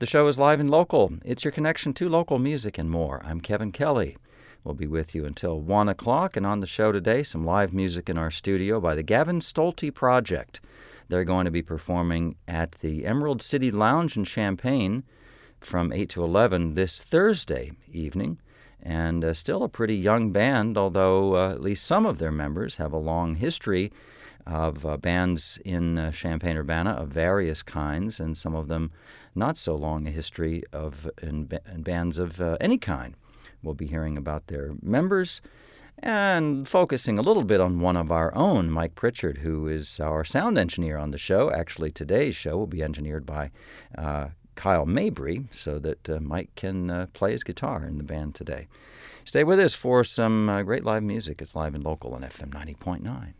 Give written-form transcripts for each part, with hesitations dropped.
The show is live and local. It's your connection to local music and more. I'm Kevin Kelly. We'll be with you until 1 o'clock, and on the show today, some live music in our studio by the Gavin Stolte Project. They're going to be performing at the Emerald City Lounge in Champaign from 8 to 11 this Thursday evening. And still a pretty young band, although at least some of their members have a long history of bands in Champaign-Urbana of various kinds, and some of them not so long a history of in bands of any kind. We'll be hearing about their members and focusing a little bit on one of our own, Mike Pritchard, who is our sound engineer on the show. Actually, today's show will be engineered by Kyle Mabry so that Mike can play his guitar in the band today. Stay with us for some great live music. It's live and local on FM 90.9.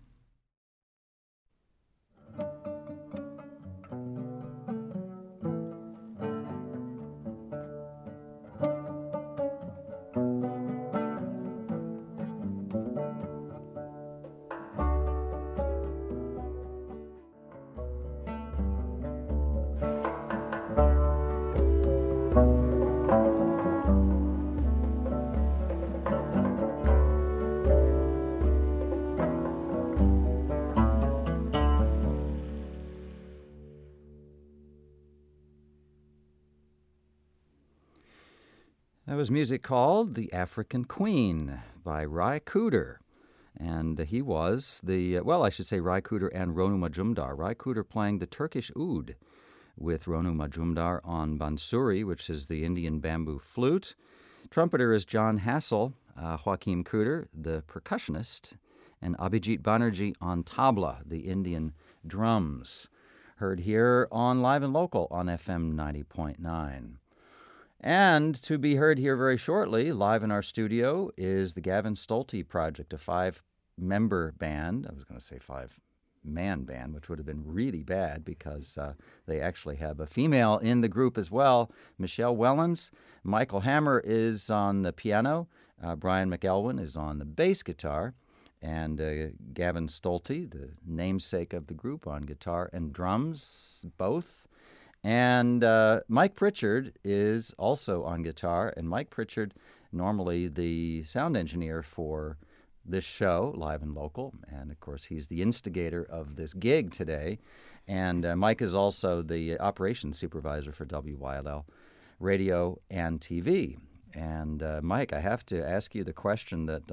That was music called The African Queen by Ry Cooder. And he was I should say Ry Cooder and Ronu Majumdar. Ry Cooder playing the Turkish oud with Ronu Majumdar on bansuri, which is the Indian bamboo flute. Trumpeter is John Hassel, Joachim Cooder, the percussionist, and Abhijit Banerjee on tabla, the Indian drums. Heard here on Live and Local on FM 90.9. And to be heard here very shortly, live in our studio, is the Gavin Stolte Project, a 5-member band. I was going to say 5-man band, which would have been really bad because they actually have a female in the group as well, Michelle Wellens. Michael Hammer is on the piano. Brian McElwin is on the bass guitar. And Gavin Stolte, the namesake of the group, on guitar and drums, both. And Mike Pritchard is also on guitar, and Mike Pritchard, normally the sound engineer for this show, Live and Local, and of course he's the instigator of this gig today. And Mike is also the operations supervisor for WYLL Radio and TV. And Mike, I have to ask you the question that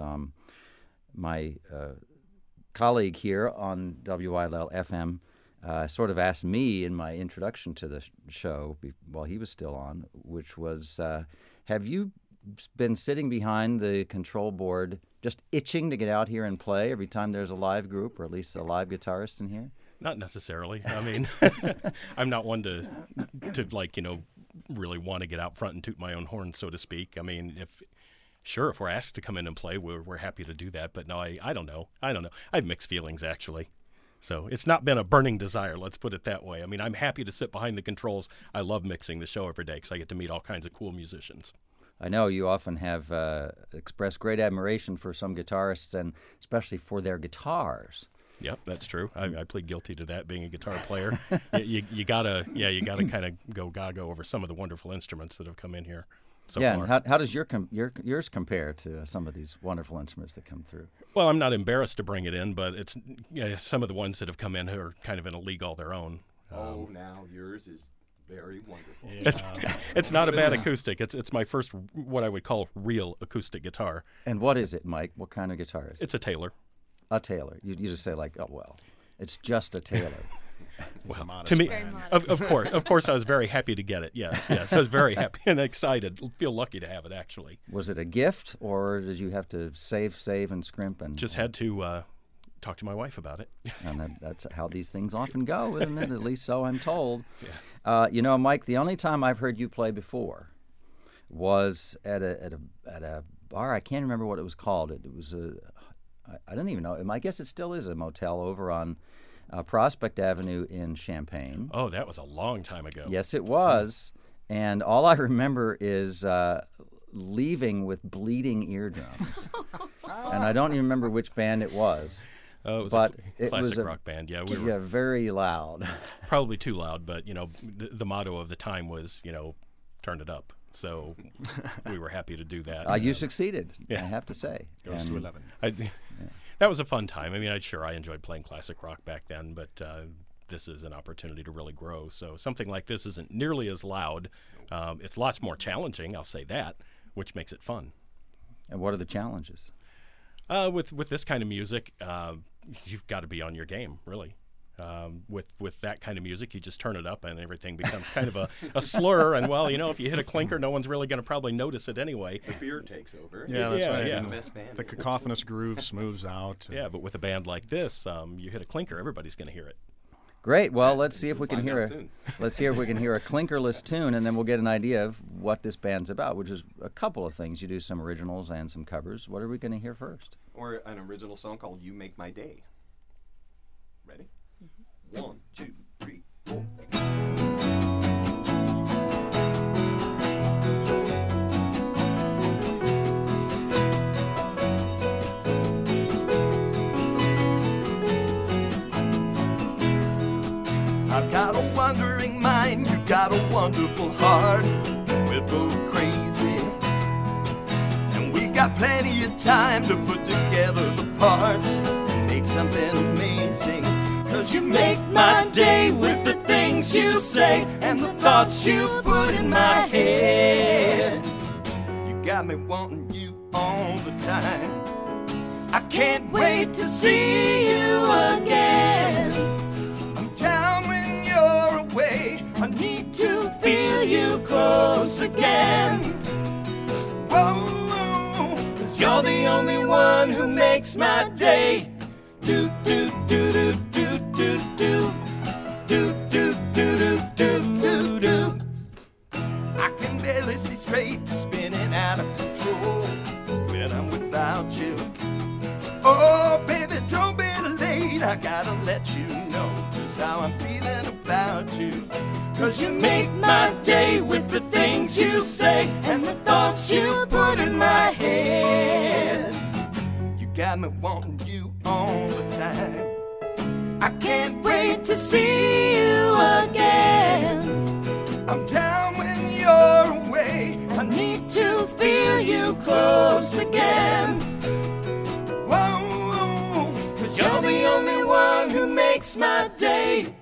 my colleague here on WYLL FM sort of asked me in my introduction to the show while he was still on, which was, have you been sitting behind the control board just itching to get out here and play every time there's a live group, or at least a live guitarist in here? Not necessarily. I mean, I'm not one to really want to get out front and toot my own horn, so to speak. I mean, if we're asked to come in and play, we're happy to do that. But no, I don't know. I have mixed feelings, actually. So it's not been a burning desire, let's put it that way. I mean, I'm happy to sit behind the controls. I love mixing the show every day because I get to meet all kinds of cool musicians. I know you often have expressed great admiration for some guitarists, and especially for their guitars. Yep, that's true. I plead guilty to that, being a guitar player. you gotta kind of go gaga over some of the wonderful instruments that have come in here. So far. And how does yours compare to some of these wonderful instruments that come through? Well, I'm not embarrassed to bring it in, but it's some of the ones that have come in who are kind of in a league all their own. Now yours is very wonderful. It's not a bad acoustic. It's my first, what I would call, real acoustic guitar. And what is it, Mike? What kind of guitar is it? It's a Taylor. A Taylor. You just say like, oh well, it's just a Taylor. Well, to me, of course, I was very happy to get it. Yes, I was very happy and excited. Feel lucky to have it, actually. Was it a gift, or did you have to save, and scrimp? And just had to talk to my wife about it. And that's how these things often go, isn't it? At least so I'm told. Yeah. Mike, the only time I've heard you play before was at a bar. I can't remember what it was called. It was I don't even know. I guess it still is a motel over on Prospect Avenue in Champaign. Oh, that was a long time ago. Yes, it was. And all I remember is leaving with bleeding eardrums. And I don't even remember which band it was. It was but a it classic was a rock band. Yeah, we were very loud. probably too loud, but the motto of the time was turn it up. So we were happy to do that. You succeeded, yeah. I have to say. Goes to 11. That was a fun time. I mean, I enjoyed playing classic rock back then, but this is an opportunity to really grow. So something like this isn't nearly as loud. It's lots more challenging, I'll say that, which makes it fun. And what are the challenges? With this kind of music, you've got to be on your game, really. With that kind of music, you just turn it up and everything becomes kind of a slur. And, well, if you hit a clinker, no one's really going to probably notice it anyway. The beer takes over. Yeah, that's right. Yeah. And The best band. the cacophonous groove smooths out. Yeah, but with a band like this, you hit a clinker, everybody's going to hear it. Great. Well, let's see if we can find hear out soon. let's hear if we can hear a clinkerless tune, and then we'll get an idea of what this band's about, which is a couple of things. You do some originals and some covers. What are we going to hear first? Or an original song called You Make My Day. Ready? 1, 2, 3, 4. I've got a wandering mind, you've got a wonderful heart. We're both crazy, and we got plenty of time to put together the parts and make something amazing. 'Cause you make my day with the things you say and the thoughts you put in my head. You got me wanting you all the time. I can't wait to see you again. I'm down when you're away. I need to feel you close again. Whoa, 'cause you're the only one who makes my day. Do do do do do do do do do do do do do. I can barely see straight, spinning out of control when I'm without you. Oh, baby, don't be late. I gotta let you know just how I'm feeling about you. 'Cause you make my day with the things you say and the thoughts you put in my head. You got me wanting you all the time. I can't wait to see you again. I'm down when you're away. I need to feel you close again. Whoa, 'cause you're the only one who makes my day.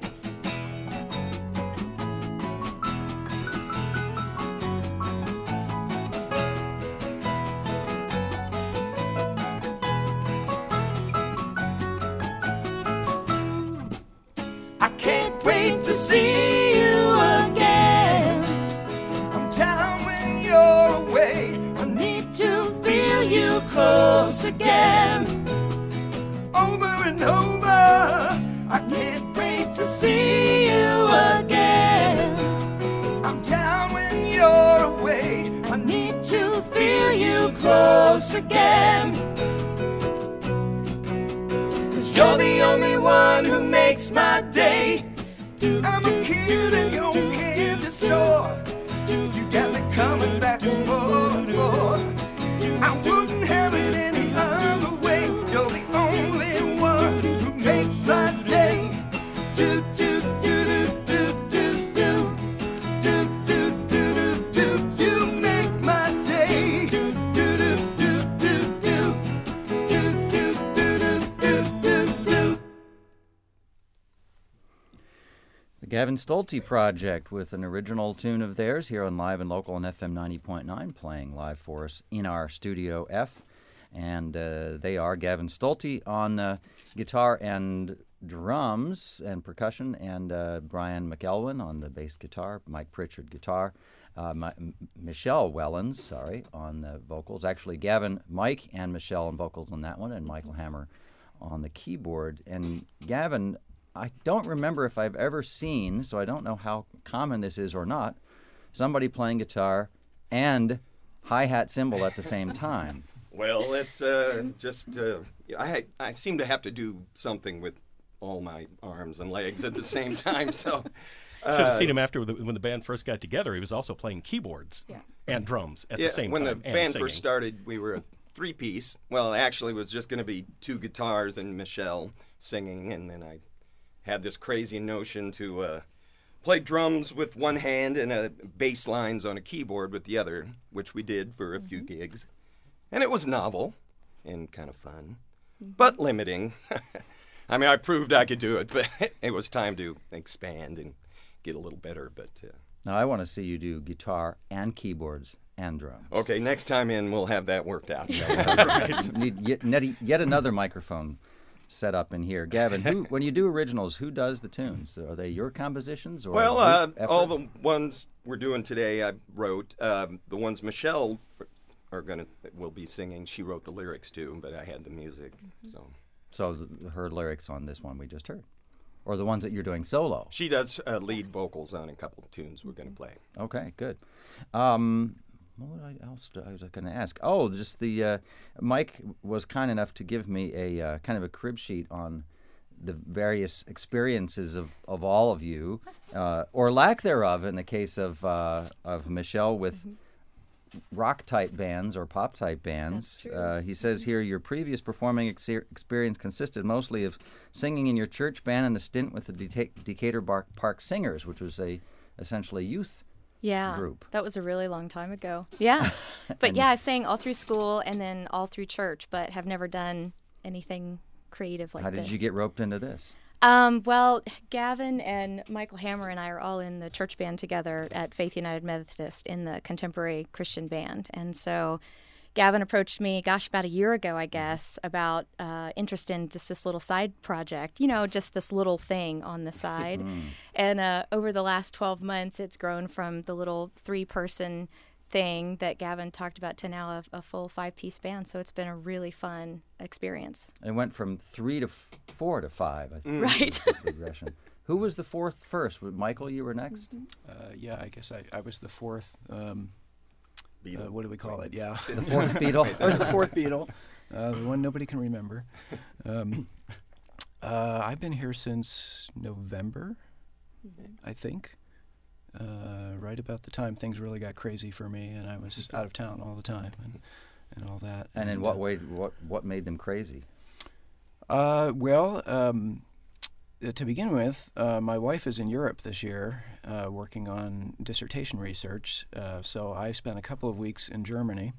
I can't wait to see you again. I'm down when you're away. I need to feel you close again. Over and over. I can't wait to see you again. I'm down when you're away. I need to feel you close again. 'Cause you're the only one who makes my day. I'm a kid in your candy store. You got me coming back for more and more. I wouldn't have it any other way. You're the only one who makes my day. Do do do do do do do do do do do. You make my day. Do do do do do do do do do do do do. The Gavin Stolte Project with an original tune of theirs here on Live and Local on FM 90.9, playing live for us in our Studio F. And they are Gavin Stolte on guitar and drums and percussion, and Brian McElwin on the bass guitar, Mike Pritchard guitar, Michelle Wellens, on the vocals. Actually, Gavin, Mike, and Michelle on vocals on that one, and Michael Hammer on the keyboard. And Gavin, I don't remember if I've ever seen, so I don't know how common this is or not, somebody playing guitar and hi-hat cymbal at the same time. Well, it's just I seem to have to do something with all my arms and legs at the same time. So Should have seen him after when the band first got together. He was also playing keyboards and drums at the same when time. the band singing. first started, we were three-piece. Well, actually, it was just going to be two guitars and Michelle singing, and then I had this crazy notion to play drums with one hand and bass lines on a keyboard with the other, which we did for a few gigs. And it was novel and kind of fun, but limiting. I mean, I proved I could do it, but it was time to expand and get a little better. But Now, I want to see you do guitar and keyboards and drums. okay, next time in, we'll have that worked out. Need yet another microphone set up in here. Gavin, when you do originals, who does the tunes? Are they your compositions? Or Well, group all effort? the ones we're doing today, I wrote. The ones Michelle will be singing. She wrote the lyrics too, but I had the music. So her lyrics on this one we just heard. Or the ones that you're doing solo. she does lead vocals on a couple of tunes we're going to play. Okay, good. What else I was going to ask? Oh, just the Mike was kind enough to give me a kind of a crib sheet on the various experiences of all of you, or lack thereof in the case of Michelle with rock type bands or pop type bands. That's true. He says here your previous performing experience consisted mostly of singing in your church band and a stint with the Decatur Park Singers, which was essentially youth group. That was a really long time ago. Yeah. But yeah, I sang all through school and then all through church, but have never done anything creative like How this. did you get roped into this? Well, Gavin and Michael Hammer and I are all in the church band together at Faith United Methodist in the contemporary Christian band. And so Gavin approached me, about a year ago, I guess, about interest in just this little side project, just this little thing on the side. And over the last 12 months, it's grown from the little 3-person thing that Gavin talked about to now a full 5-piece band. So it's been a really fun experience. It went from 3 to 4 to 5. I think. Right. Progression. Who was the fourth first? Michael, you were next? Yeah, I guess I was the fourth. Beatle. What do we call it? Yeah. The fourth Beatle? I was the fourth Beatle, the one nobody can remember. I've been here since November, I think. Right about the time things really got crazy for me, and I was out of town all the time, and all that. And in what way? What made them crazy? To begin with, my wife is in Europe this year working on dissertation research, so I spent a couple of weeks in Germany.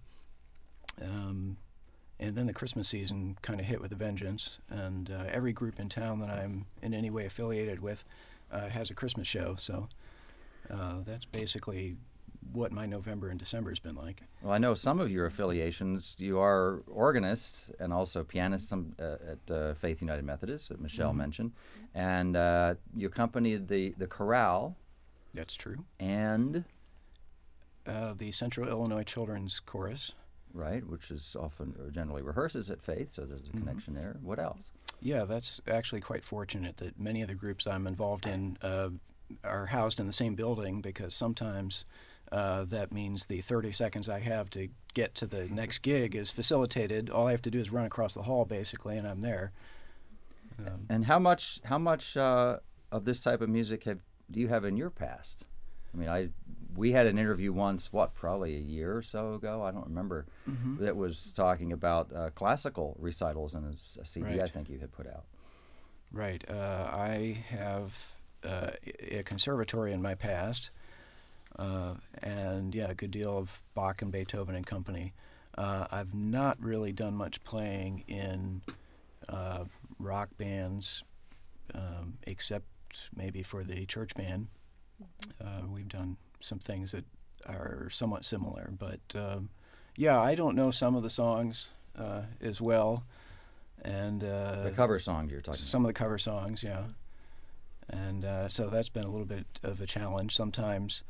And then the Christmas season kind of hit with a vengeance, and every group in town that I'm in any way affiliated with has a Christmas show, so that's basically what my November and December has been like. Well, I know some of your affiliations. You are organists and also pianists at Faith United Methodist, that Michelle mentioned, and you accompanied the chorale. That's true. And the Central Illinois Children's Chorus. Right, which is often or generally rehearses at Faith, so there's a connection there. What else? Yeah, that's actually quite fortunate that many of the groups I'm involved in are housed in the same building, because sometimes that means the 30 seconds I have to get to the next gig is facilitated. All I have to do is run across the hall, basically, and I'm there. And how much of this type of music do you have in your past? I mean, we had an interview once, probably a year or so ago, I don't remember, that was talking about classical recitals in a CD Right. I think you had put out. Right. I have a conservatory in my past, and a good deal of Bach and Beethoven and company. I've not really done much playing in rock bands, except maybe for the church band. We've done some things that are somewhat similar, but I don't know some of the songs as well, and The cover songs you're talking some of the cover songs, yeah. And so that's been a little bit of a challenge. Sometimes,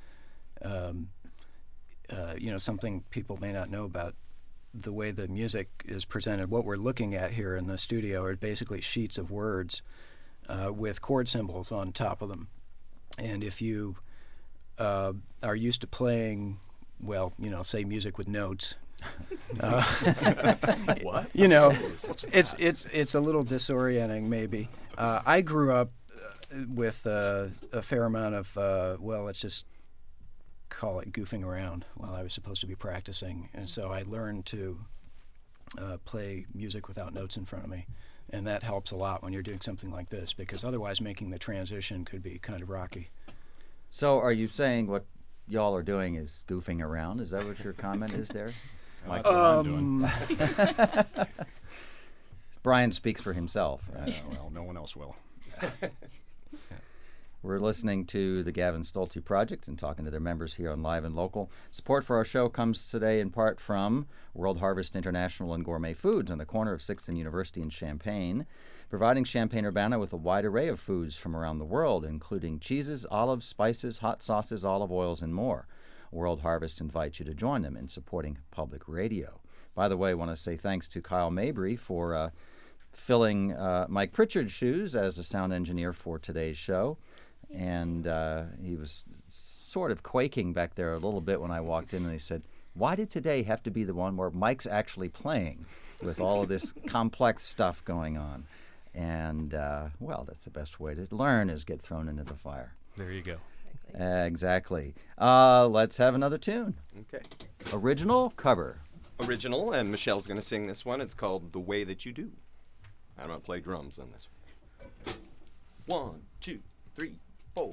something people may not know about the way the music is presented. What we're looking at here in the studio are basically sheets of words with chord symbols on top of them. And if you are used to playing, say music with notes, What? it's a little disorienting maybe. I grew up with a fair amount of, let's just call it goofing around while I was supposed to be practicing. And so I learned to play music without notes in front of me. And that helps a lot when you're doing something like this, because otherwise making the transition could be kind of rocky. So are you saying what y'all are doing is goofing around? Is that what your comment is there? That's what I'm doing. Brian speaks for himself. Well, no one else will. We're listening to the Gavin Stolte Project and talking to their members here on Live and Local. Support for our show comes today in part from World Harvest International and Gourmet Foods on the corner of 6th and University in Champaign, providing Champaign-Urbana with a wide array of foods from around the world, including cheeses, olives, spices, hot sauces, olive oils, and more. World Harvest invites you to join them in supporting public radio. By the way, I want to say thanks to Kyle Mabry for filling Mike Pritchard's shoes as a sound engineer for today's show. And he was sort of quaking back there a little bit when I walked in, and he said, why did today have to be the one where Mike's actually playing with all of this complex stuff going on? And, well, that's the best way to learn is get thrown into the fire. There you go. Exactly. Let's have another tune. Okay. Original, cover. Original, and Michelle's going to sing this one. It's called The Way That You Do. I'm going to play drums on this one. 1, 2, 3, 4.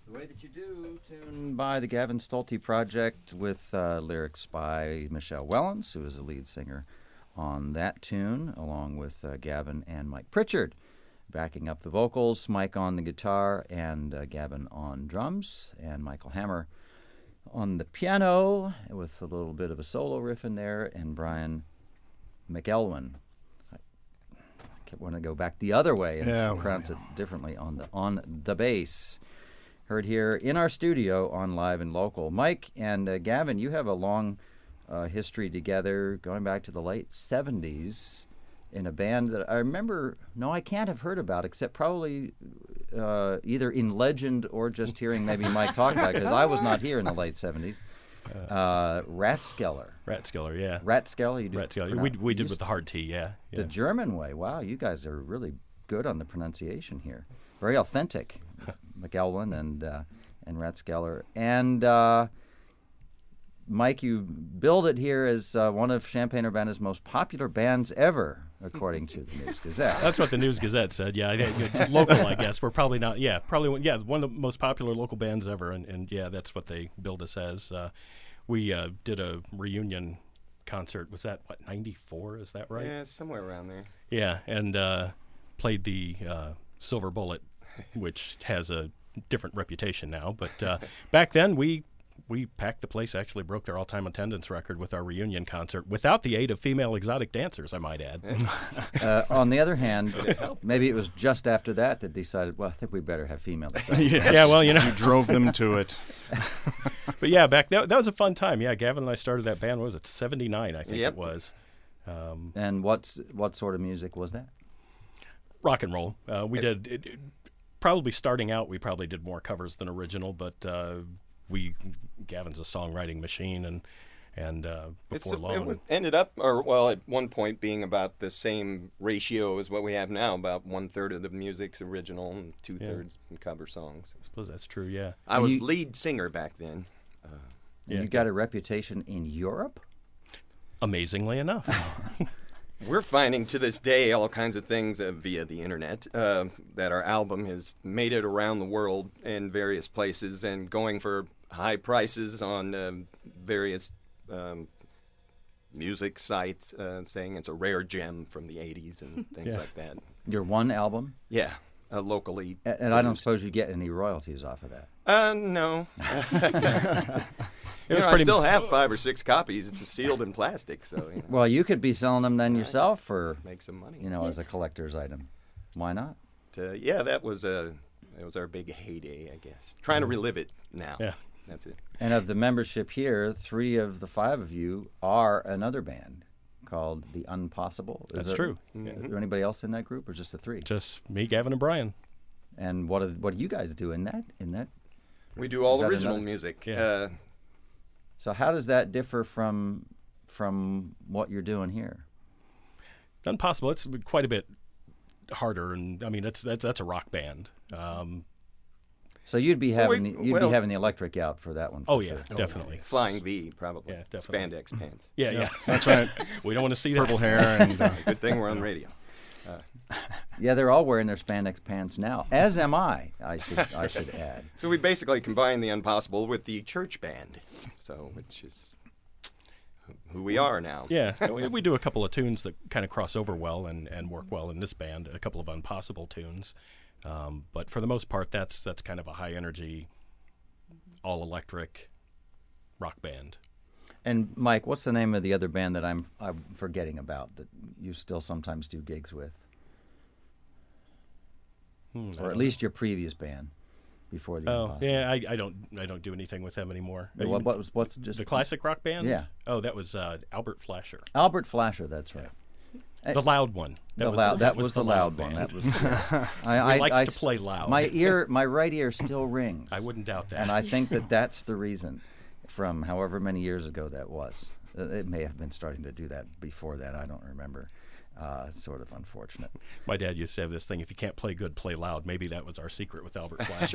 The Way That You Do, tune by the Gavin Stolte Project with lyrics by Michelle Wellens, who is the lead singer on that tune, along with Gavin and Mike Pritchard backing up the vocals, Mike on the guitar, and Gavin on drums, and Michael Hammer on the piano with a little bit of a solo riff in there, and Brian McElwain. I want to go back the other way and pronounce it differently on the bass. Heard here in our studio on Live and Local. Mike and Gavin, you have a long history together going back to the late 70s in a band that I remember, I can't have heard about except probably either in legend or just hearing maybe Mike talk about it, because I was not here in the late 70s. Rathskeller. Rathskeller, yeah. Rathskeller? You do Rathskeller. We did with the hard T, yeah. The German way. Wow, you guys are really good on the pronunciation here. Very authentic. McElwain and Rathskeller. And Mike, you billed it here as one of Champaign-Urbana's most popular bands ever, according to the News Gazette. That's what the News Gazette said. Yeah, local, I guess. We're probably not. Yeah, probably. Yeah, one of the most popular local bands ever, and yeah, that's what they billed us as. We did a reunion concert. Was that what, 94? Is that right? Yeah, somewhere around there. Yeah, and played the Silver Bullet, which has a different reputation now. But back then, we packed the place, actually broke their all-time attendance record with our reunion concert without the aid of female exotic dancers, I might add. On the other hand, maybe it was just after that decided, well, I think we better have female exotic Yes. Yeah, well, You drove them to it. But yeah, that was a fun time. Yeah, Gavin and I started that band, what was it, 79, I think Yep. it was. And what sort of music was that? Rock and roll. We did, probably starting out, we probably did more covers than original, but Gavin's a songwriting machine, and before long. It ended up, at one point being about the same ratio as what we have now, about 1/3 of the music's original and 2/3 cover songs. I suppose that's true, yeah. I was lead singer back then. And you got a reputation in Europe? Amazingly enough. We're finding to this day all kinds of things via the internet, that our album has made it around the world in various places and going for high prices on various music sites, saying it's a rare gem from the 80s and things like that. Your one album? Yeah, locally. And I don't suppose you get any royalties off of that? No. It was I pretty still have 5 or 6 copies sealed in plastic, so Well, you could be selling them then yourself for, make some money. as a collector's item. Why not? Yeah, that was our big heyday, I guess. Trying to relive it now. Yeah. That's it. And of the membership here, 3 of the 5 of you are another band called The Unpossible. That's true. Is there anybody else in that group, or just the 3? Just me, Gavin, and Brian. And what do you guys do in that? We do all Is that original another- music. Yeah. So how does that differ from what you're doing here? Unpossible. It's quite a bit harder, and I mean that's a rock band. So you'd be having we- the having the electric out for that one. For Oh sure. yeah, definitely. Flying V, probably. Yeah, definitely. Spandex pants. Yeah. That's right. We don't want to see that. Purple hair and Good thing we're on radio. Yeah, they're all wearing their spandex pants now. As am I. I should add. So we basically combine the Unpossible with the church band, which is who we are now. Yeah, we do a couple of tunes that kind of cross over well and work well in this band. A couple of Unpossible tunes, but for the most part, that's kind of a high energy, all electric rock band. And Mike, what's the name of the other band that I'm forgetting about that you still sometimes do gigs with? Or at least your previous band before the Impossible. Yeah, I don't do anything with them anymore. What's just The classic rock band? Yeah. Oh, that was Albert Flasher. Albert Flasher, that's right. The loud one. That was the loud one. That was I like to play loud. My right ear still rings. I wouldn't doubt that. And I think that's the reason from however many years ago that was. It may have been starting to do that before that. I don't remember. Sort of unfortunate. My dad used to have this thing: if you can't play good, play loud. Maybe that was our secret with Albert Flasher.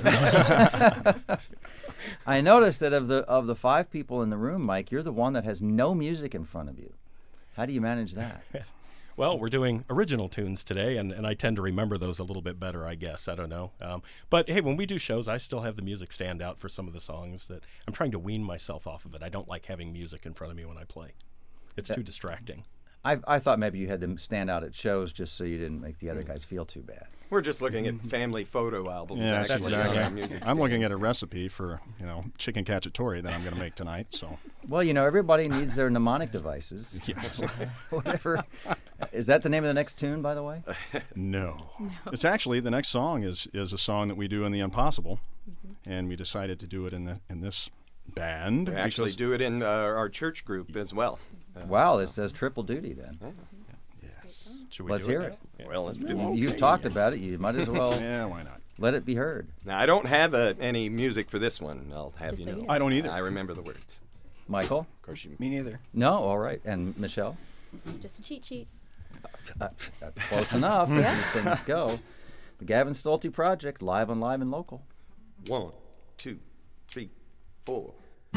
I noticed that of the 5 people in the room, Mike, you're the one that has no music in front of you. How do you manage that? Well, we're doing original tunes today, and I tend to remember those a little bit better, I guess. I don't know. But, hey, when we do shows, I still have the music stand out for some of the songs that I'm trying to wean myself off of it. I don't like having music in front of me when I play. It's too distracting. I thought maybe you had them stand out at shows just so you didn't make the other guys feel too bad. We're just looking at family photo albums. Yeah, actually, exactly. on our music I'm looking at stands. a recipe for, chicken cacciatore that I'm going to make tonight. So, Well, everybody needs their mnemonic devices. yes. Whatever. Is that the name of the next tune, by the way? No. It's actually, the next song is a song that we do in The Impossible, and we decided to do it in this band. We actually because- do it in our church group as well. Wow, this says triple duty then. Yes. Should we Let's do hear now? it. Yeah. Well, let's do it. You've talked about it. You might as well Yeah, why not? let it be heard. Now, I don't have any music for this one. I'll have Just you so know. you know. I don't either. I remember the words. Michael? Of course, you. Me neither. No? All right. And Michelle? Just a cheat sheet. Close enough. As these things go. The Gavin Stolte Project, live on Live and Local. 1, 2, 3, 4.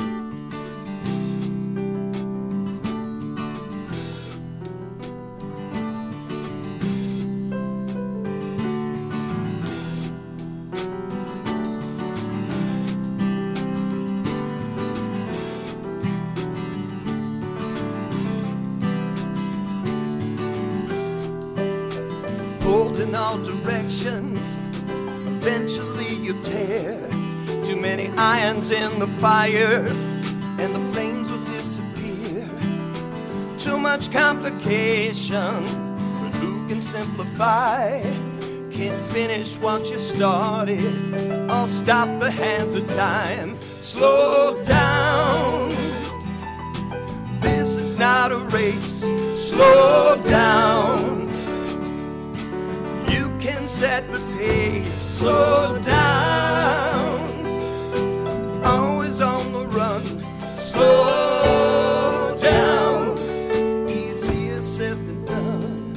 Pulled in all directions, eventually you tear. Too many irons in the fire, and the flames will disappear. Too much complication, but who can simplify? Can't finish what you started, or stop the hands of time. Slow down, this is not a race. Slow down, you can set the pace. Slow down, always on the run. Slow down, easier said than done.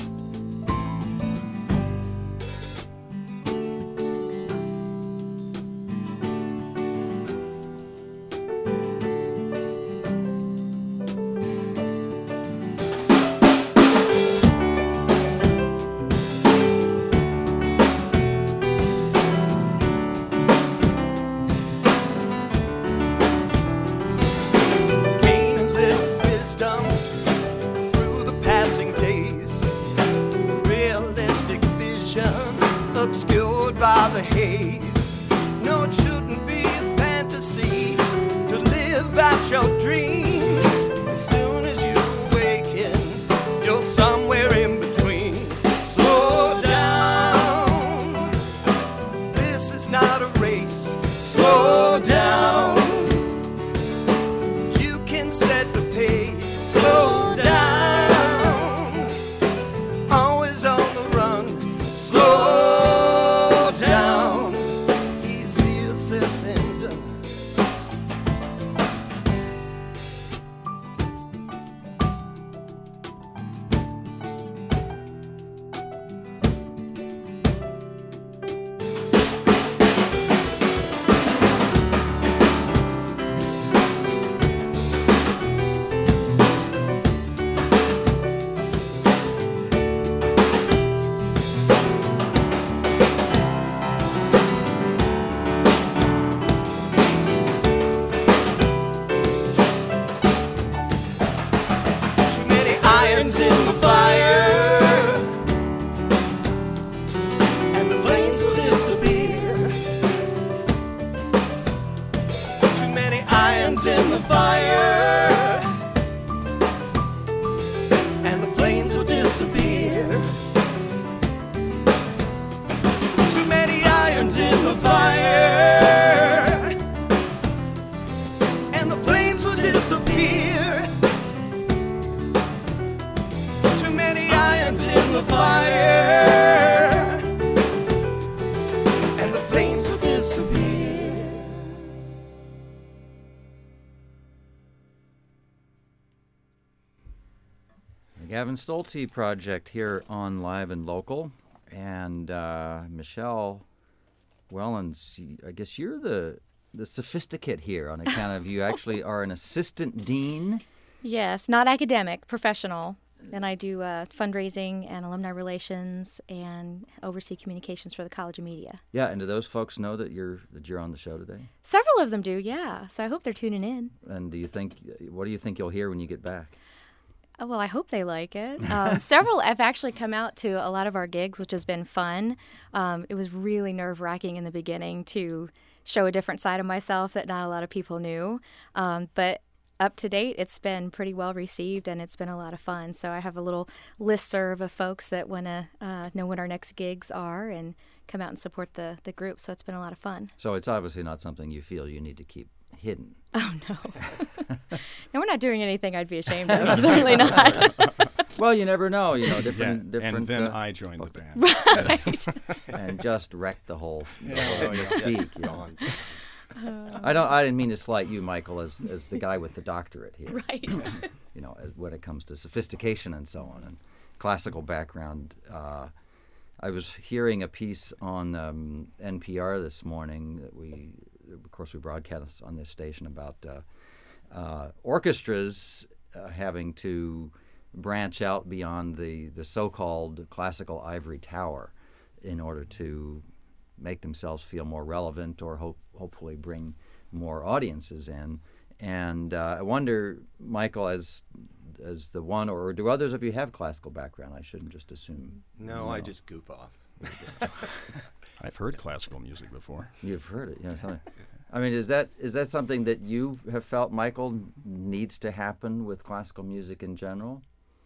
Gain a little wisdom through the passing days. Realistic vision obscured by the haze. No, it shouldn't be a fantasy to live out your dreams. As soon as you awaken, you're somewhere in between. Slow down, this is not a race. Slow down, you can set the pace. Slow down, always on the run. Slow down, easier said than done. Too many irons in the fire, and the flames will disappear. Too many irons in the fire, and the flames will disappear. Too many irons in the fire, and the flames will disappear. Too many irons in the fire, and the flames will disappear. The Gavin Stolte Project here on Live and Local. And Michelle Wellens, I guess you're the sophisticate here on account of you actually are an assistant dean. Yes, not academic, professional. And I do fundraising and alumni relations and oversee communications for the College of Media. Yeah, and do those folks know that you're on the show today? Several of them do, yeah. So I hope they're tuning in. And what do you think you'll hear when you get back? Well, I hope they like it. Several have actually come out to a lot of our gigs, which has been fun. It was really nerve-wracking in the beginning to show a different side of myself that not a lot of people knew. But up to date, it's been pretty well received, and it's been a lot of fun. So I have a little listserv of folks that want to know when our next gigs are and come out and support the group. So it's been a lot of fun. So it's obviously not something you feel you need to keep hidden. Oh, no. No, we're not doing anything I'd be ashamed of. Certainly not. Well, you never know. Different. And then I joined the band. Right. And just wrecked the whole mystique. Gone. I didn't mean to slight you, Michael, as the guy with the doctorate here. Right. When it comes to sophistication and so on and classical background. I was hearing a piece on NPR this morning that we broadcast on this station about orchestras having to branch out beyond the so-called classical ivory tower in order to make themselves feel more relevant or hopefully bring more audiences in. And I wonder, Michael, as the one, or do others of you have classical background? I shouldn't just assume. No, I just goof off. I've heard classical music before. You've heard it, yes. I mean, is that something that you have felt, Michael, needs to happen with classical music in general?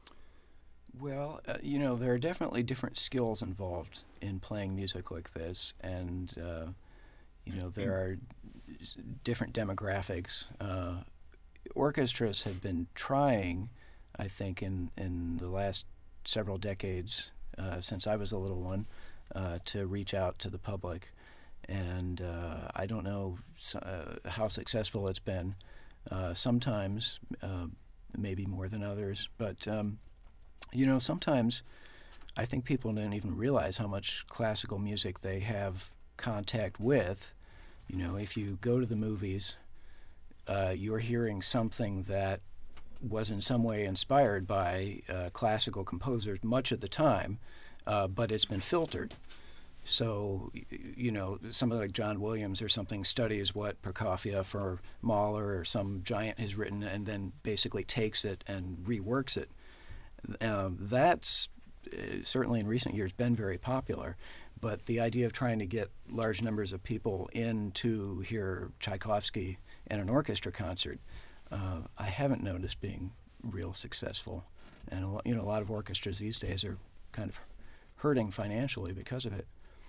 Well, there are definitely different skills involved in playing music like this, and there are different demographics. Orchestras have been trying, I think, in the last several decades, since I was a little one, to reach out to the public. And I don't know how successful it's been. Sometimes, maybe more than others, but sometimes I think people don't even realize how much classical music they have contact with. If you go to the movies, you're hearing something that was in some way inspired by classical composers much of the time, but it's been filtered. So, somebody like John Williams or something studies what Prokofiev or Mahler or some giant has written and then basically takes it and reworks it. That's certainly in recent years been very popular, but the idea of trying to get large numbers of people in to hear Tchaikovsky in an orchestra concert, I haven't noticed being real successful. And a lot of orchestras these days are kind of hurting financially because of it.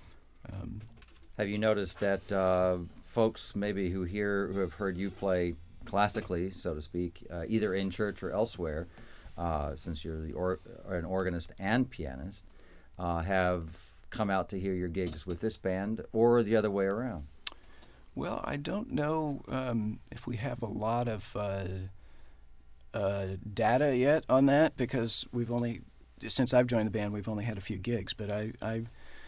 Have you noticed that folks maybe who have heard you play classically, so to speak, either in church or elsewhere, since you're an organist and pianist, have come out to hear your gigs with this band, or the other way around? Well, I don't know if we have a lot of data yet on that, because since I've joined the band, we've only had a few gigs. But I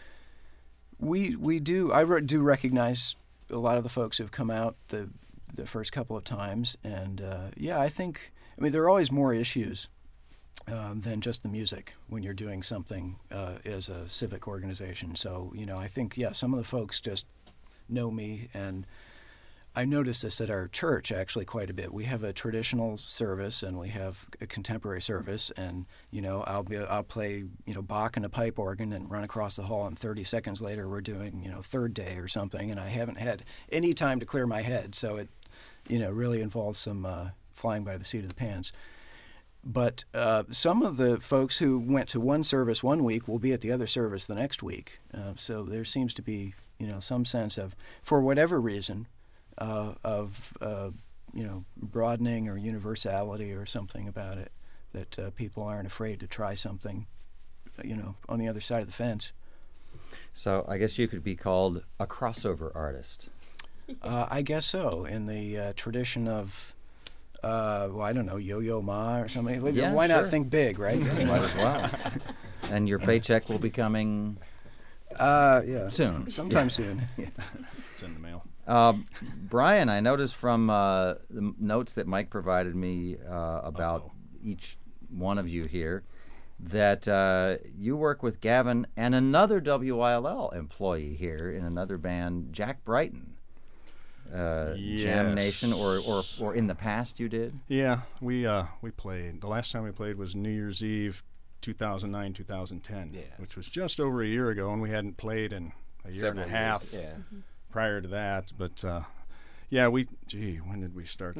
do recognize a lot of the folks who've come out the first couple of times, and there are always more issues than just the music when you're doing something as a civic organization. So, I think, some of the folks just know me, and I noticed this at our church actually quite a bit. We have a traditional service and we have a contemporary service, and I'll play Bach and a pipe organ and run across the hall, and 30 seconds later we're doing Third Day or something, and I haven't had any time to clear my head. So it really involves some flying by the seat of the pants. But some of the folks who went to one service one week will be at the other service the next week. So there seems to be some sense of, for whatever reason, of broadening or universality or something about it, that people aren't afraid to try something on the other side of the fence. So I guess you could be called a crossover artist. I guess so, in the tradition of I don't know, Yo-Yo Ma or something. Yeah, why sure. not think big, right? Wow. And your paycheck will be coming soon. Sometime soon. It's in the mail. Brian, I noticed from the notes that Mike provided me about each one of you here, that you work with Gavin and another WILL employee here in another band, Jack Brighton. Jam Nation, or in the past you did? Yeah, we played. The last time we played was New Year's Eve, 2009, 2010, which was just over a year ago, and we hadn't played in a year and a half prior to that. But when did we start?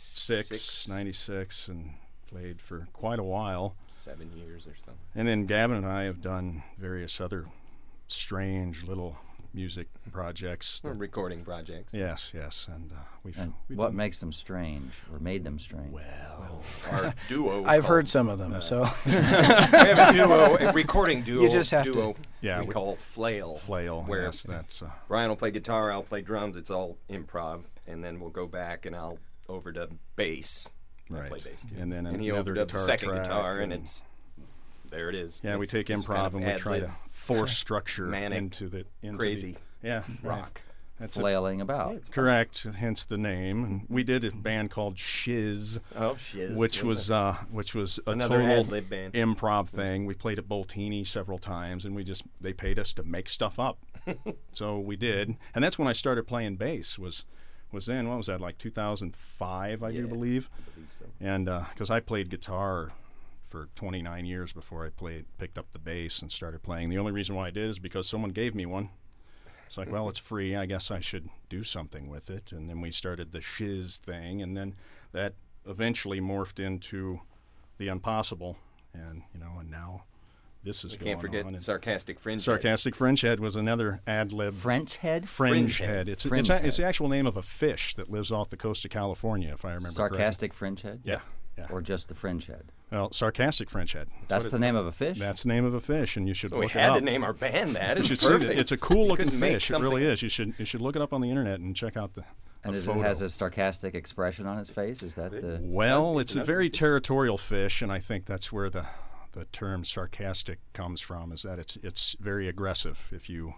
96, and played for quite a while. 7 years or so. And then Gavin and I have done various other strange little music projects. Recording projects. Yes, and what makes them strange, or made them strange? Well, our duo. I've heard some of them, so. We have a duo, a recording duo. You just have duo to. Yeah, we call Flail. Flail, where yes, that's... Brian will play guitar, I'll play drums, it's all improv, and then we'll go back and I'll overdub bass. Right. I play bass too. And then he another overdubs the guitar second track, guitar, and it's... There it is. Yeah, we take improv and we try to force structure manic, into crazy rock. That's flailing about. Correct, hence the name. And we did a band called Shiz. Oh, Shiz. Which was a another total ad-lib band. Improv thing. We played at Boltini several times, and they paid us to make stuff up. So we did, and that's when I started playing bass. Was then, what was that, like 2005, I do believe? I believe so. And because I played guitar for 29 years before I picked up the bass and started playing. The only reason why I did is because someone gave me one. It's like, well, it's free. I guess I should do something with it. And then we started the Shiz thing, and then that eventually morphed into the Impossible, and now this is going on. We can't forget Sarcastic Fringe Head. Sarcastic Fringe Head was another ad lib. French Head? Fringe Head. It's the actual name of a fish that lives off the coast of California, if I remember Sarcastic Fringe Head? Yeah. Or just the Fringe Head? Well, Sarcastic Fringe Head. That's the name of a fish? That's the name of a fish, and you should look it up. So we had to name our band that. It's perfect. It's a cool-looking fish. It really is. You should look it up on the internet and check out the photo. It has a sarcastic expression on its face? Is that the... Well, it's a very territorial fish, and I think that's where the term sarcastic comes from, is that it's very aggressive. If you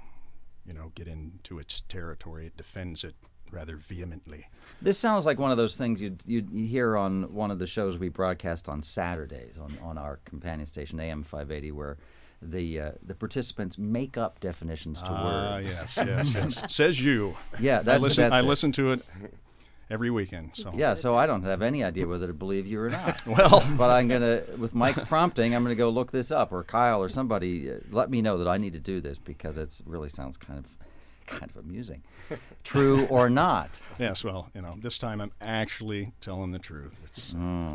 get into its territory, it defends it rather vehemently. This sounds like one of those things you'd hear on one of the shows we broadcast on Saturdays on our companion station AM 580, where the participants make up definitions to words. Yes. Says you. Yeah, I listen to it every weekend. So. Yeah, so I don't have any idea whether to believe you or not. Well, but I'm gonna, with Mike's prompting, I'm gonna go look this up, or Kyle or somebody let me know that I need to do this, because it really sounds kind of amusing. True or not? Yes, well, this time I'm actually telling the truth. It's,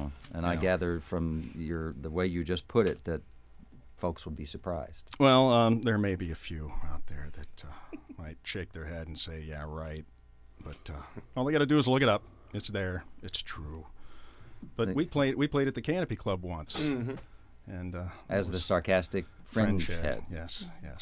I gather from the way you just put it that folks would be surprised. Well, there may be a few out there that might shake their head and say, yeah, right. But all they got to do is look it up. It's there. It's true. But we played at the Canopy Club once. Mm-hmm. And as the Sarcastic Fringe Head. Yes.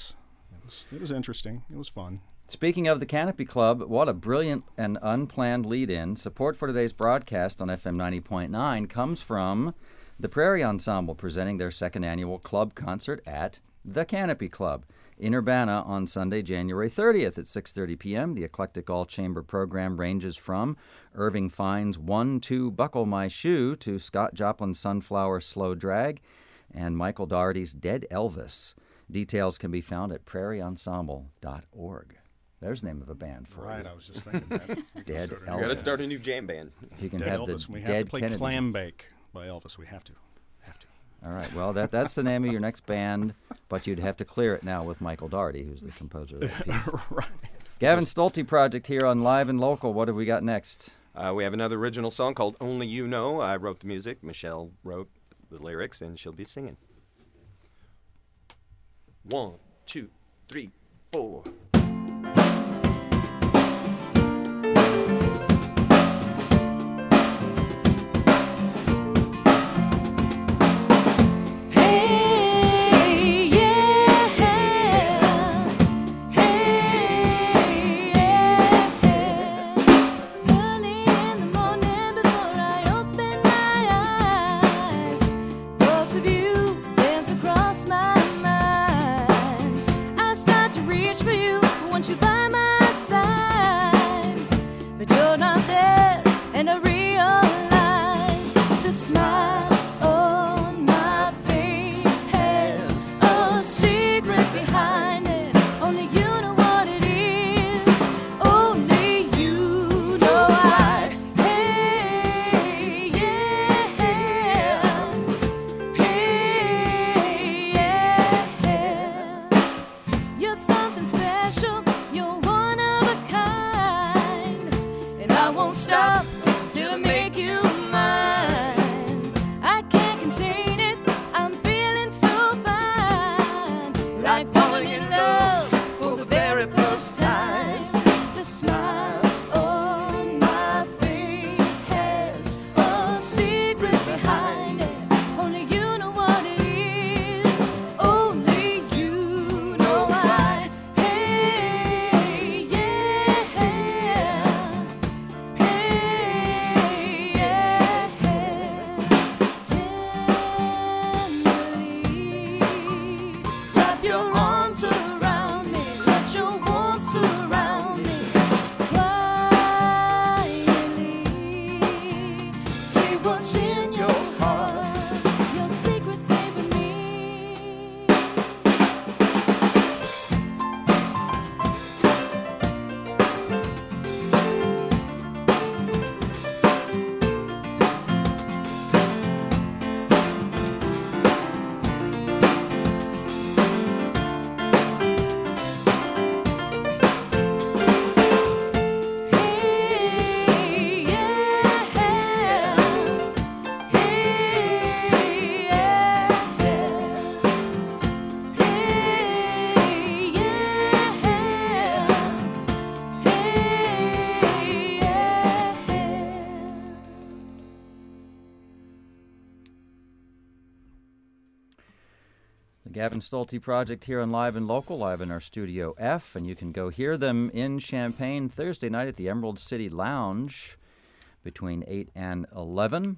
It was interesting. It was fun. Speaking of the Canopy Club, what a brilliant and unplanned lead-in. Support for today's broadcast on FM 90.9 comes from the Prairie Ensemble, presenting their second annual club concert at the Canopy Club in Urbana on Sunday, January 30th at 6:30 p.m. The eclectic all-chamber program ranges from Irving Fine's 1-2 Buckle My Shoe to Scott Joplin's Sunflower Slow Drag and Michael Dougherty's Dead Elvis. Details can be found at prairieensemble.org. There's the name of a band for you. Right, I was just thinking that. Dead Elvis. We got to start a new jam band. If you can Dead have Elvis. the We Dead have to play Kennedy. Clam Bake by Elvis. We have to. All right. Well, that's the name of your next band, but you'd have to clear it now with Michael Dougherty, who's the composer of the piece. Right. Gavin Stolte Project here on Live and Local. What have we got next? We have another original song called Only You Know. I wrote the music. Michelle wrote the lyrics, and she'll be singing. 1, 2, 3, 4. Reach for you. Gavin Stolte Project here on Live and Local, live in our Studio F, and you can go hear them in Champaign Thursday night at the Emerald City Lounge between 8 and 11.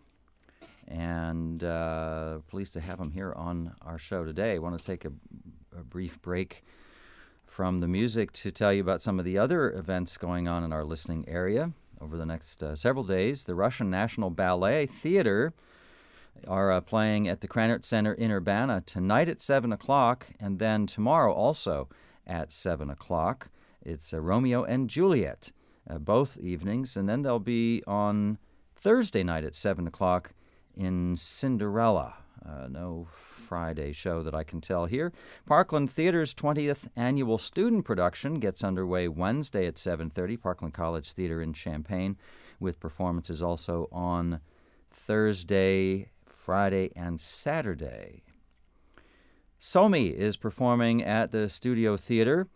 And pleased to have them here on our show today. I want to take a brief break from the music to tell you about some of the other events going on in our listening area over the next several days. The Russian National Ballet Theater are playing at the Krannert Center in Urbana tonight at 7 o'clock, and then tomorrow also at 7 o'clock. It's Romeo and Juliet, both evenings, and then they'll be on Thursday night at 7 o'clock in Cinderella. No Friday show that I can tell here. Parkland Theater's 20th annual student production gets underway Wednesday at 7:30, Parkland College Theater in Champaign, with performances also on Thursday, Friday, and Saturday. Somi is performing at the Studio Theater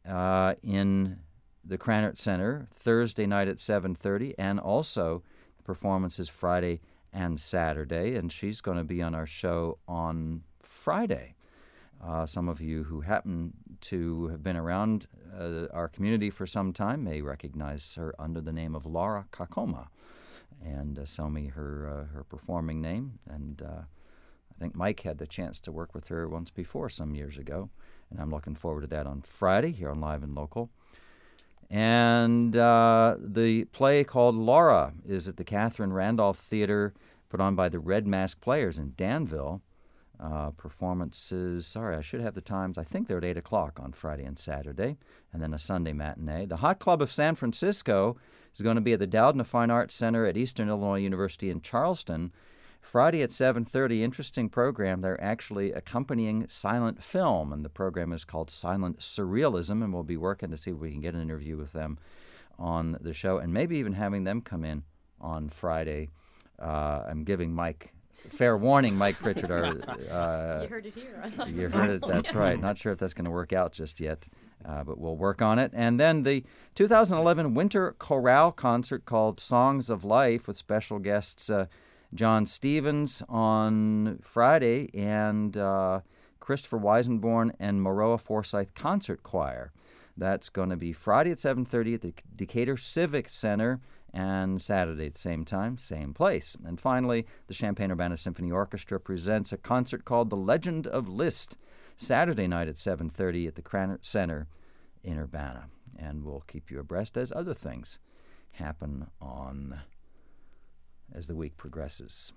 in the Krannert Center Thursday night at 7:30, and also the performances Friday and Saturday, and she's going to be on our show on Friday. Some of you who happen to have been around our community for some time may recognize her under the name of Laura Kakoma, and Somi her performing name. And I think Mike had the chance to work with her once before some years ago, and I'm looking forward to that on Friday here on Live and Local. And the play called Laura is at the Catherine Randolph Theater, put on by the Red Mask Players in Danville. Performances, I should have the times. I think they're at 8 o'clock on Friday and Saturday, and then a Sunday matinee. The Hot Club of San Francisco is going to be at the Dowden Fine Arts Center at Eastern Illinois University in Charleston, Friday at 7:30. Interesting program. They're actually accompanying silent film, and the program is called Silent Surrealism, and we'll be working to see if we can get an interview with them on the show, and maybe even having them come in on Friday. I'm giving Mike fair warning, Mike Pritchard. You heard it here. You heard it, that's right. Not sure if that's going to work out just yet, but we'll work on it. And then the 2011 Winter Chorale Concert called Songs of Life with special guests John Stevens on Friday and Christopher Weisenborn and Maroa Forsyth Concert Choir. That's going to be Friday at 7:30 at the Decatur Civic Center, and Saturday at the same time, same place. And finally, the Champaign-Urbana Symphony Orchestra presents a concert called The Legend of Liszt, Saturday night at 7:30 at the Krannert Center in Urbana. And we'll keep you abreast as other things happen on as the week progresses.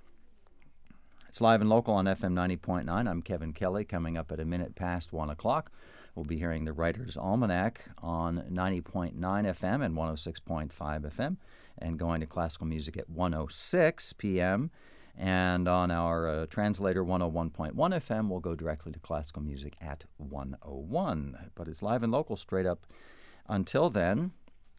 It's Live and Local on FM 90.9. I'm Kevin Kelly. Coming up at a minute past 1 o'clock, we'll be hearing the Writer's Almanac on 90.9 FM and 106.5 FM, and going to classical music at 1:06 p.m. And on our translator 101.1 FM, we'll go directly to classical music at 1:01. But it's Live and Local straight up until then.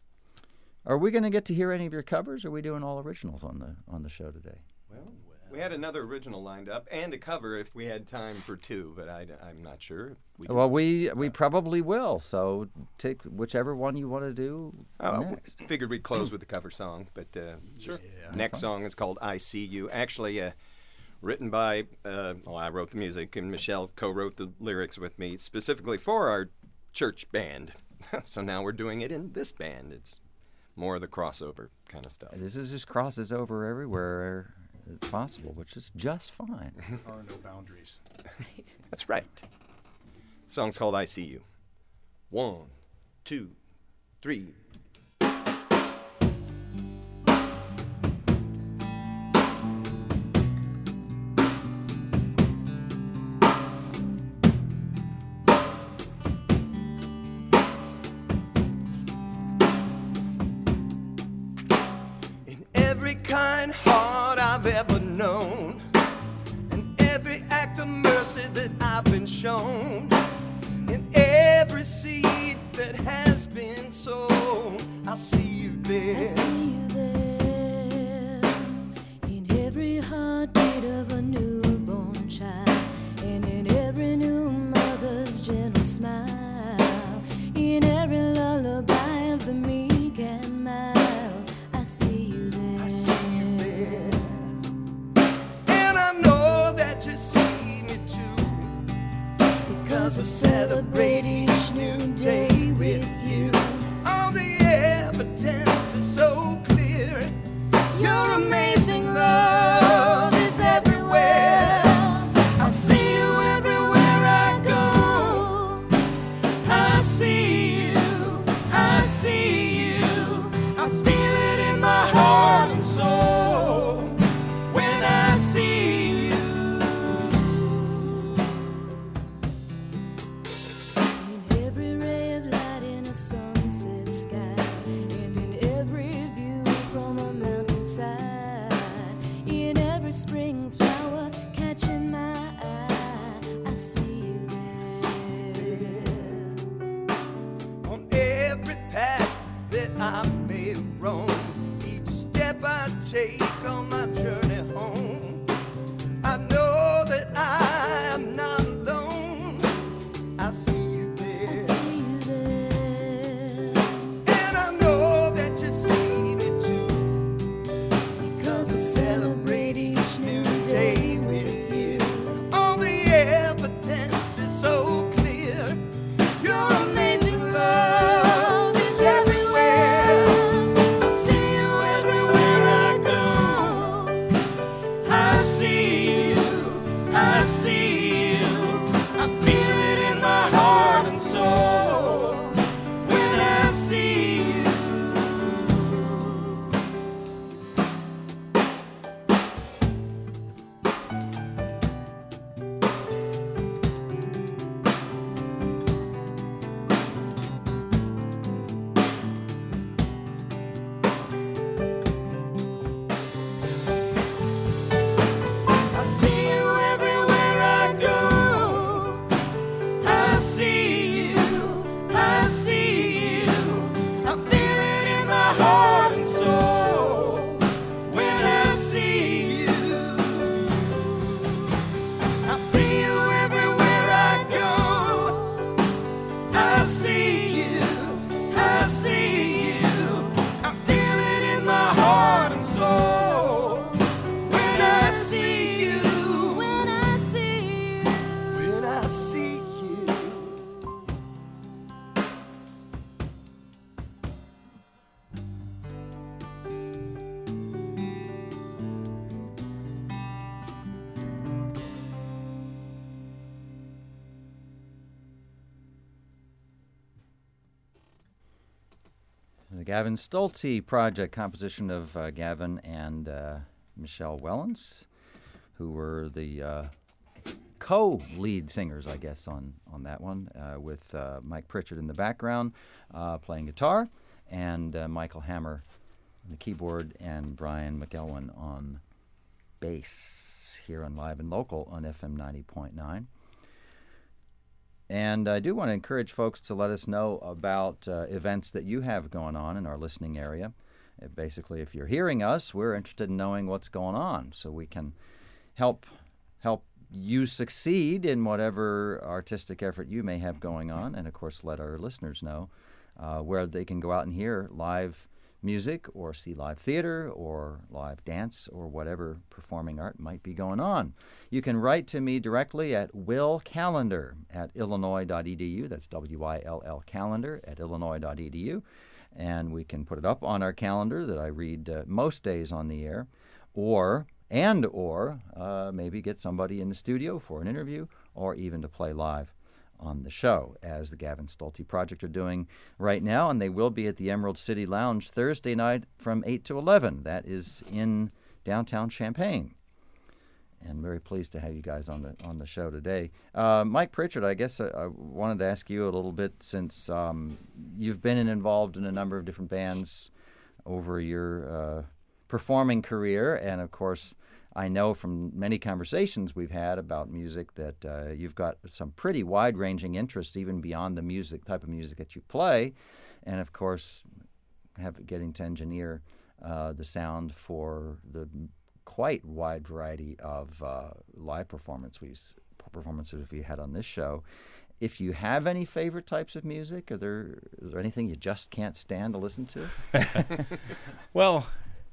Are we going to get to hear any of your covers, or are we doing all originals on the show today? Well, we had another original lined up and a cover if we had time for two, but I'm not sure. If we well, we probably will, so take whichever one you want to do next. Figured we'd close with the cover song, but Sure. Next song is called I See You. Actually, written by, I wrote the music, and Michelle co-wrote the lyrics with me specifically for our church band. So now we're doing it in this band. It's more of the crossover kind of stuff. This is just crosses over everywhere it's possible, which is just fine. There are no boundaries. That's right. The song's called I See You. 1, 2, 3. Kind heart I've ever known, and every act of mercy that I've been shown, in every seed that has been sown, I see you there. I see you there, in every heartbeat of a newborn child, and in every new mother's gentle smile, in every lullaby of the meek and mild. I see you there. And I know that you see me too. I may roam, each step I take on my journey home, I know that I am not alone. I see you there, I see you there, and I know that you see me too, 'cause I I celebrate each new day with you. All the evidence is so clear. Your amazing love is everywhere. I see you everywhere I go. I see you, I see you. I feel it in my heart and soul when I see you. I see you everywhere I go. I see you, I see you. I feel it in my heart and soul when I see you. I see you everywhere I go. I see you, I see you. I feel it in my heart and soul when I see you. When I see you, When I see you. The Gavin Stolte Project, composition of Gavin and Michelle Wellens, who were the co-lead singers, I guess, on that one, with Mike Pritchard in the background playing guitar, and Michael Hammer on the keyboard, and Brian McElwain on bass here on Live and Local on FM 90.9. And I do want to encourage folks to let us know about events that you have going on in our listening area. Basically, if you're hearing us, we're interested in knowing what's going on so we can help you succeed in whatever artistic effort you may have going on, and, of course, let our listeners know where they can go out and hear live music or see live theater or live dance or whatever performing art might be going on. You can write to me directly at willcallender@illinois.edu. That's WILL calendar at illinois.edu. And we can put it up on our calendar that I read most days on the air, or maybe get somebody in the studio for an interview or even to play live on the show, as the Gavin Stolte Project are doing right now, and they will be at the Emerald City Lounge Thursday night from 8 to 11. That is in downtown Champaign. And very pleased to have you guys on the show today. Mike Pritchard, I guess I wanted to ask you a little bit, since you've been involved in a number of different bands over your performing career, and of course I know from many conversations we've had about music that you've got some pretty wide-ranging interests, even beyond the type of music that you play, and of course getting to engineer the sound for the quite wide variety of live performances we had on this show. If you have any favorite types of music, is there anything you just can't stand to listen to? Well,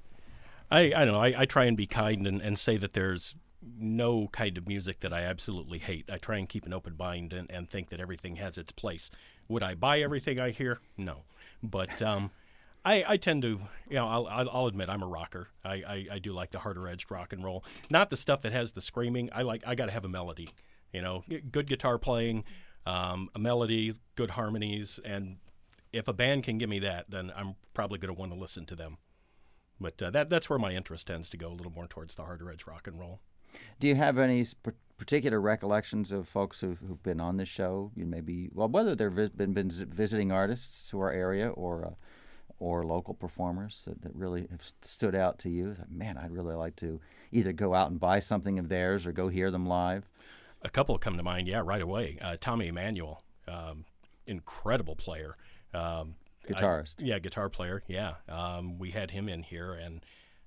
I don't know. I try and be kind and say that there's no kind of music that I absolutely hate. I try and keep an open mind and think that everything has its place. Would I buy everything I hear? No. But I tend to, I'll admit I'm a rocker. I do like the harder edged rock and roll. Not the stuff that has the screaming. I got to have a melody. Good guitar playing, a melody, good harmonies, and if a band can give me that, then I'm probably going to want to listen to them. But that's where my interest tends to go, a little more towards the harder edge rock and roll. Do you have any particular recollections of folks who've been on this show? Whether they've been visiting artists to our area or local performers that really have stood out to you? Man, I'd really like to either go out and buy something of theirs or go hear them live. A couple come to mind, right away. Tommy Emmanuel, incredible player. Guitarist. Guitar player. Yeah, we had him in here, and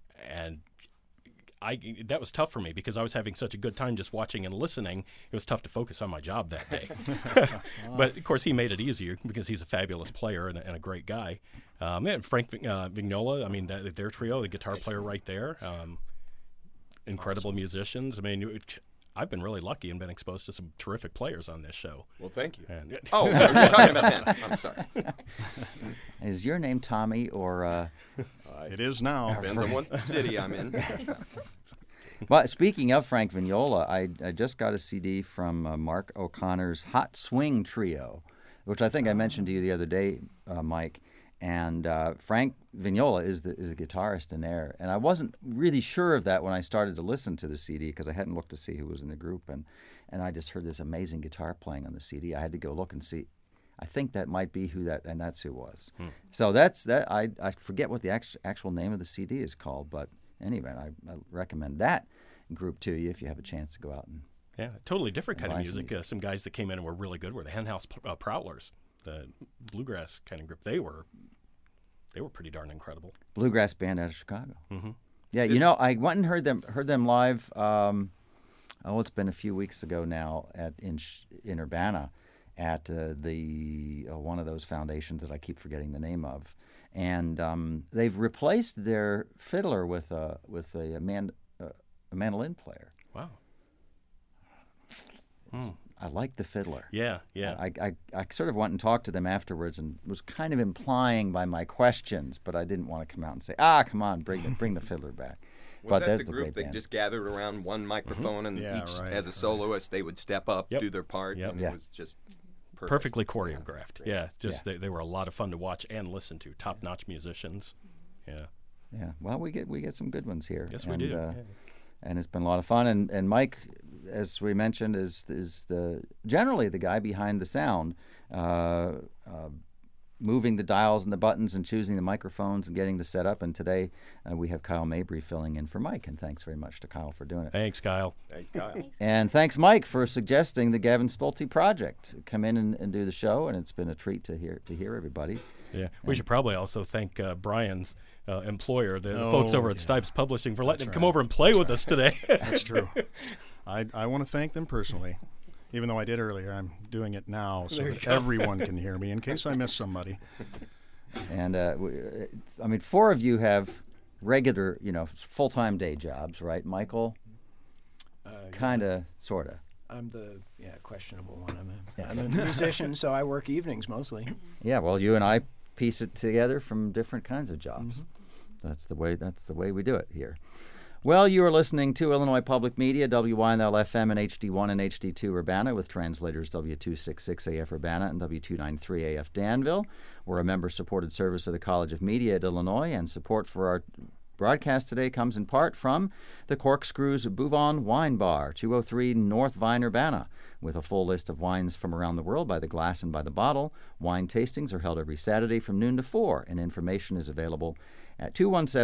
that was tough for me because I was having such a good time just watching and listening. It was tough to focus on my job that day. But of course, he made it easier because he's a fabulous player and a great guy. And Frank Vignola, I mean, their trio, the guitar player right there, incredible musicians. I mean, I've been really lucky and been exposed to some terrific players on this show. Well, thank you. And, Oh, you're talking about them. I'm sorry. Is your name Tommy or? It is now. Depends on what city I'm in. Well, speaking of Frank Vignola, I just got a CD from Mark O'Connor's Hot Swing Trio, which I think I mentioned to you the other day, Mike. And Frank Vignola is the guitarist in there. And I wasn't really sure of that when I started to listen to the CD because I hadn't looked to see who was in the group. And I just heard this amazing guitar playing on the CD. I had to go look and see. I think that might be who that, and that's who it was. So that's that. I forget what the actual name of the CD is called, but anyway, I recommend that group to you if you have a chance to go out and. Yeah, totally different kind of Buy some music. Some guys that came in and were really good were the Henhouse Prowlers, the bluegrass kind of group. They were pretty darn incredible. Bluegrass band out of Chicago. Mm-hmm. Yeah, you know, I went and heard them live. It's been a few weeks ago now in Urbana, at the one of those foundations that I keep forgetting the name of, and they've replaced their fiddler with a mandolin player. Wow. I like the fiddler. Yeah. I sort of went and talked to them afterwards and was kind of implying by my questions, but I didn't want to come out and say, come on, bring the fiddler back. Was but that that's the a great group that band. just gathered around one microphone and Yeah, each, right, as a soloist, they would step up, Yep. do their part, Yep. and Yeah. it was just perfect. Perfectly choreographed. Yeah, They were a lot of fun to watch and listen to. Top-notch musicians. Yeah. Yeah, well, we get some good ones here. Yes, we do. And it's been a lot of fun. And Mike, as we mentioned, is generally the guy behind the sound, moving the dials and the buttons and choosing the microphones and getting the setup. And today we have Kyle Mabry filling in for Mike. And thanks very much to Kyle for doing it. Thanks, Kyle. Thanks, Kyle. And thanks, Mike, for suggesting the Gavin Stolte Project. Come in and do the show, and it's been a treat to hear everybody. Yeah, we should probably also thank Brian's employer, the folks over at Stipes Publishing, for letting him come over and play with us today. That's true. I want to thank them personally. Even though I did earlier, I'm doing it now so that everyone can hear me in case I miss somebody. And four of you have regular, full-time day jobs, right? Michael, kind of, sort of. I'm the questionable one. I'm a musician, so I work evenings mostly. Yeah, well, you and I piece it together from different kinds of jobs. Mm-hmm. That's the way we do it here. Well, you are listening to Illinois Public Media, WYNL FM and HD1 and HD2 Urbana, with translators W266 AF Urbana and W293 AF Danville. We're a member-supported service of the College of Media at Illinois, and support for our broadcast today comes in part from the Corkscrews Bouvon Wine Bar, 203 North Vine, Urbana. With a full list of wines from around the world by the glass and by the bottle, wine tastings are held every Saturday from noon to 4, and information is available at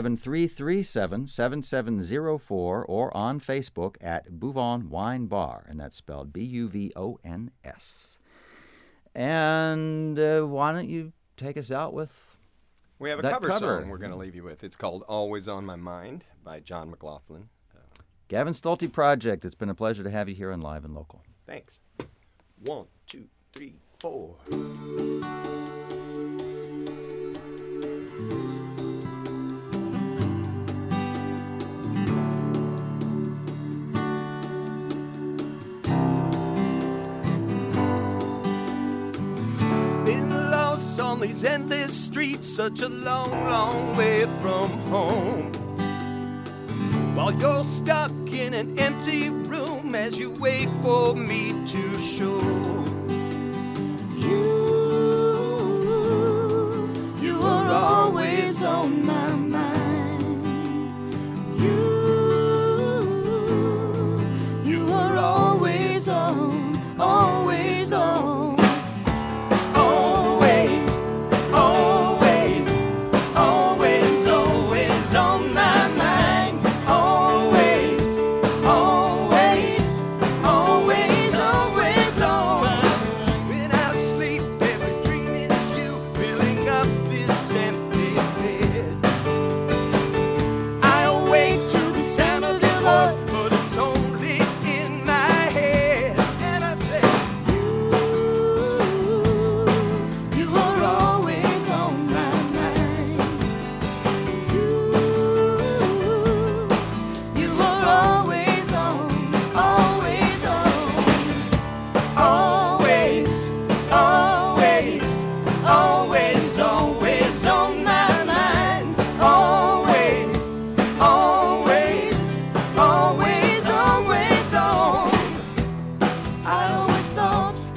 217-337-7704 or on Facebook at Bouvon Wine Bar, and that's spelled Buvons. And why don't you take us out with We have a that cover cover. song we're going to leave you with. It's called Always on My Mind by John McLaughlin. Gavin Stolte Project. It's been a pleasure to have you here on Live and Local. Thanks. 1, 2, 3, 4. Been lost on these endless streets, such a long, long way from home. While you're stuck in an empty room as you wait for me to show you are always on my mind. You are always on, always on. Always, always, always, always on my mind. Always, always, always, always on. When I sleep I always thought